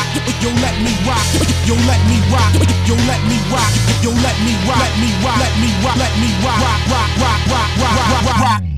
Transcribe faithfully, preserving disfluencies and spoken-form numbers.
Yo, let me rock. Yo, let me rock. Yo, let me rock. Yo, let me rock. Let me rock. Let me rock. Let me rock. Rock, rock, rock, rock, rock, rock, rock.